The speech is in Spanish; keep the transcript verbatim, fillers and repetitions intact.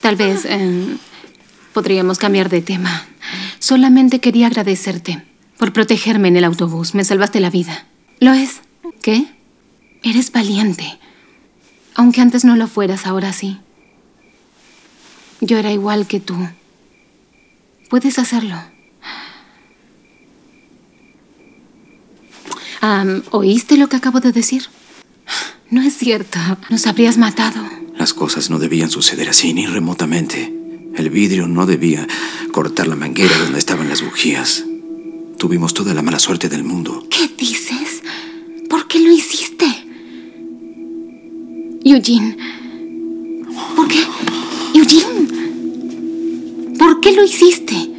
Tal vez eh, podríamos cambiar de tema. Solamente quería agradecerte por protegerme en el autobús. Me salvaste la vida. ¿Lo es? ¿Qué? Eres valiente. Aunque antes no lo fueras, ahora sí. Yo era igual que tú. Puedes hacerlo. Um, ¿Oíste lo que acabo de decir? No es cierto. Nos habrías matado. Las cosas no debían suceder así, ni remotamente. El vidrio no debía cortar la manguera donde estaban las bujías. Tuvimos toda la mala suerte del mundo. ¿Qué dices? ¿Por qué lo hiciste? Eugene. ¿Por qué? Eugene. ¿Por qué lo hiciste?